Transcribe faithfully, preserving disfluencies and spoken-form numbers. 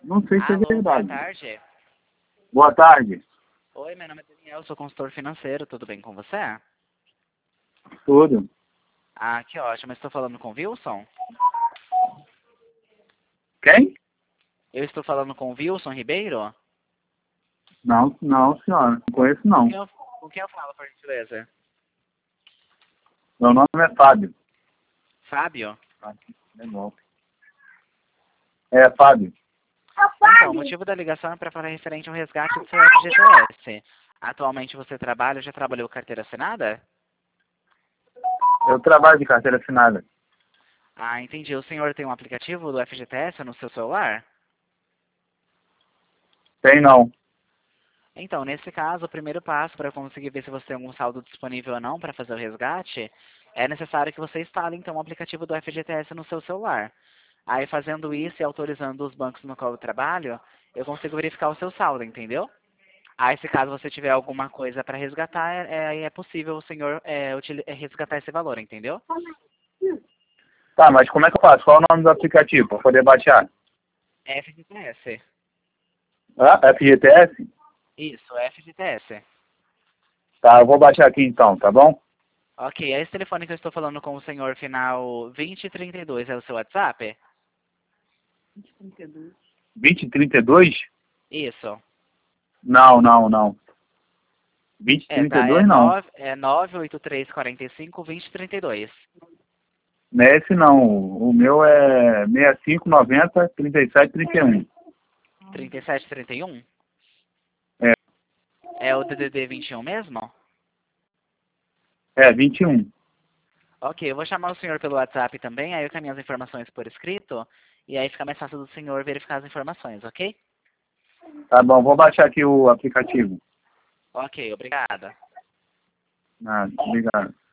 Não sei se é Alô, boa verdade. tarde. Boa tarde. Oi, meu nome é Daniel, sou consultor financeiro, tudo bem com você? Tudo. Ah, que ótimo, estou falando com o Wilson? Quem? Eu estou falando com o Wilson Ribeiro? Não, não, senhora. Não conheço, Com não. quem eu, com quem eu falo, por gentileza? Meu nome é Fábio. Fábio? É golpe. É, Fábio. Então, o motivo da ligação é para falar referente ao resgate do seu F G T S. Atualmente você trabalha, já trabalhou carteira assinada? Eu trabalho de carteira assinada. Ah, entendi. O senhor tem um aplicativo do F G T S no seu celular? Tem não. Então, nesse caso, o primeiro passo para conseguir ver se você tem algum saldo disponível ou não para fazer o resgate, é necessário que você instale, então, o aplicativo do F G T S no seu celular. Aí, fazendo isso e autorizando os bancos no qual eu trabalho, eu consigo verificar o seu saldo, entendeu? Aí, se caso você tiver alguma coisa para resgatar, é, é, é possível o senhor é, utili- é, resgatar esse valor, entendeu? Tá, mas como é que eu faço? Qual é o nome do aplicativo para poder baixar? F G T S. Ah, F G T S? Isso, F G T S. Tá, eu vou baixar aqui então, tá bom? Ok, é esse telefone que eu estou falando com o senhor final vinte e trinta e dois, é o seu WhatsApp? vinte e trinta e dois? Isso. Não, não, não. vinte e É, trinta e tá, é dois não. nove é nove oito três quatro cinco dois zero três dois. Não é esse não. O meu é seis cinco nove zero, trinta e sete, trinta e um. trinta e sete trinta e um? É, É o D D D vinte e um mesmo? é vinte e um. Ok, eu vou chamar o senhor pelo WhatsApp também, aí eu caminho as informações por escrito, e aí fica mais fácil do senhor verificar as informações, ok? Tá bom, vou baixar aqui o aplicativo. Ok, obrigada. Ah, obrigado.